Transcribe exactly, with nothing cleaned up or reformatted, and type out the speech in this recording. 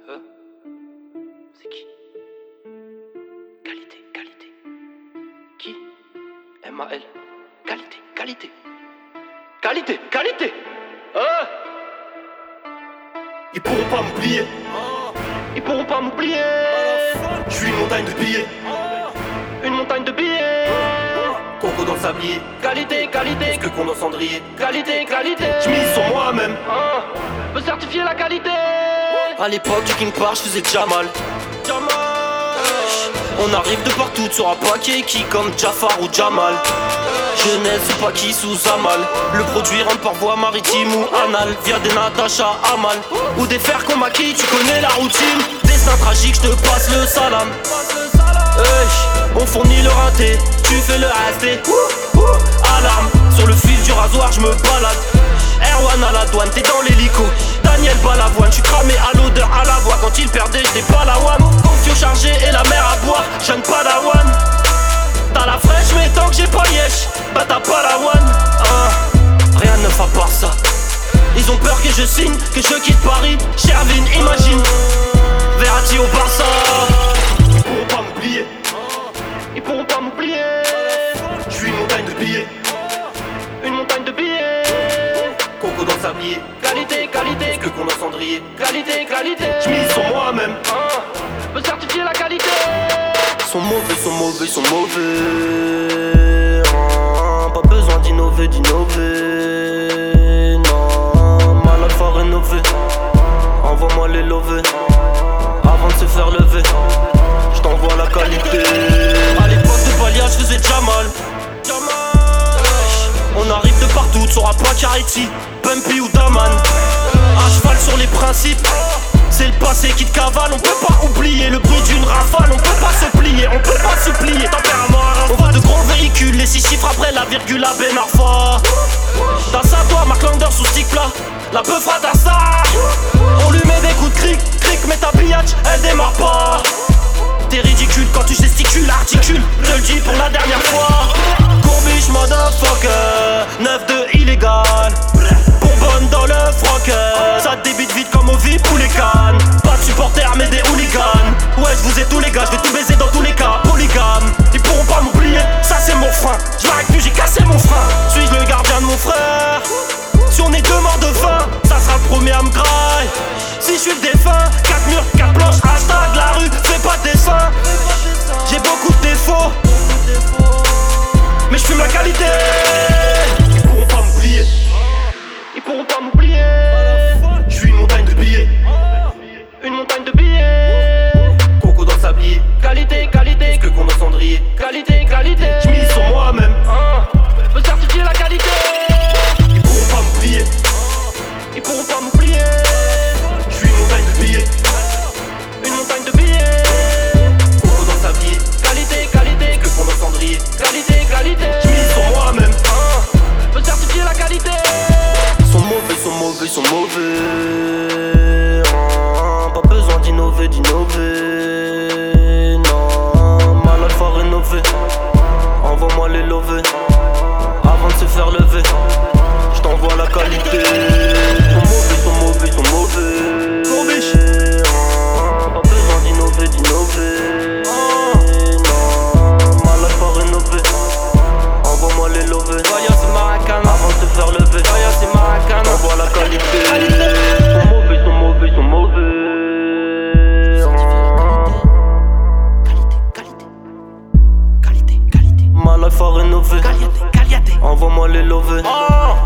Euh C'est qui? Qualité, qualité. Qui? M A L. Qualité, qualité. Qualité, qualité. Hein? Ils pourront pas m'oublier. Ils pourront pas m'oublier. Je suis une montagne de billets. Une montagne de billets. Coco dans le sablier. Qualité, qualité. Que qu'on dans le cendrier. Qualité, qualité. J'mise sur moi-même. Hein? Veux certifier la qualité. À l'époque du King Park, je faisais déjà mal. Jamal. On arrive de partout, tu sauras pas qui est qui, comme Jafar ou Jamal. Jeunesse ou pas qui sous Amal. Le produit rentre par voie maritime ou anal, via des Natacha Amal ou des fers qu'on maquille, tu connais la routine. Destin tragique, je te passe le salam. Hey, on fournit le raté, tu fais le S D. Alarme, sur le fil du rasoir, je me balade. Erwan à la douane, t'es dans l'hélico. Daniel Balavoine, je suis cramé à l'odeur, à la voix. Quand il perdait, j'étais pas la one. Confio chargé et la mer à boire, jeune padawan. T'as la fraîche mais tant que j'ai pas yesh, bah t'as pas la one. hein. Rien ne va part ça. Ils ont peur que je signe, que je quitte Paris. Shervin, imagine Verratti au Barça. Ils pourront pas m'oublier. Ils pourront pas m'oublier. Je suis une montagne de billets. Une montagne de billets. Coco dans le sablier. Qualité, qualité. Que qu'on dans le cendrier. Qualité, qualité. J'mise sur moi-même. Hein? Veux certifier la qualité. Sont mauvais, sont mauvais, sont mauvais. Ah, pas besoin d'innover, d'innover. Non, malade, faut rénover. Envoie-moi les lovés avant de se faire lever. Je t'envoie la qualité. À l'époque de Balia, je faisais déjà mal. On arrive de partout, tu sauras pas Cariti, Bumpy ou Daman. À cheval sur les principes. C'est le passé qui te cavale, on peut pas oublier le bruit d'une rafale, on peut pas se plier, on peut pas se plier. Tempérament à rafale. On voit de gros véhicules, les six chiffres après la virgule à Ben Arfa. Dans sa toi, Mark Lander sous stick plat, la peu fera ta star. On lui met des coups de cric, cric, mais ta pillage, elle démarre pas. T'es ridicule quand tu gesticules, articule, je le dis pour la dernière fois. Courbiche, motherfucker, neuf deux illégal. Bonbonne dans le froc, ça débite vite comme au V I P ou les cannes. Pas de supporters mais des hooligans. Ouais, je vous ai tous les gars, je vais tout baiser dans tous les cas. Polygame, ils pourront pas m'oublier, ça c'est mon frein. Je m'arrête plus, j'ai cassé mon frein. Suis-je le gardien de mon frère? Si on est deux morts de faim, ça sera le premier à me graille. Si je suis le défunt, quatre murs, quatre planches, hashtag la rue, fais pas de dessin. J'ai beaucoup de défauts, mais je fume la qualité. Ils pourront pas m'oublier. Ils pourront pas m'oublier. Je suis une montagne de billets. Une montagne de billets. Coco dans le sablier. Qualité, qualité. Que qu'on dans le cendrier. Qualité, qualité. J'mise sur moi-même. Hein? Veux certifier la qualité. Ils pourront pas m'oublier. Ils pourront pas m'oublier. Je suis une montagne de billets. Une montagne de billets. Coco dans le sablier. Qualité, qualité. Que qu'on dans le cendrier. Qualité, qualité. J'mise sur moi-même. Hein? Veux certifier la qualité. Sont mauvais, sont mauvais, sont mauvais. Ah, pas besoin d'innover, d'innover. Non, malade, faut rénover. Envoie-moi les lovés avant de se faire lever. Je t'envoie la qualité. Sont mauvais, sont mauvais, sont mauvais. Courbiche. Ah, pas besoin d'innover, d'innover. Non, malade, faut rénover. Envoie-moi les lovés avant de te faire lever. On voit la qualité. Sont mauvais, sont mauvais, sont mauvais. Qualité, qualité. Qualité, qualité. Malade, faut rénover. Qualité, qualité. Envoie-moi les lovés.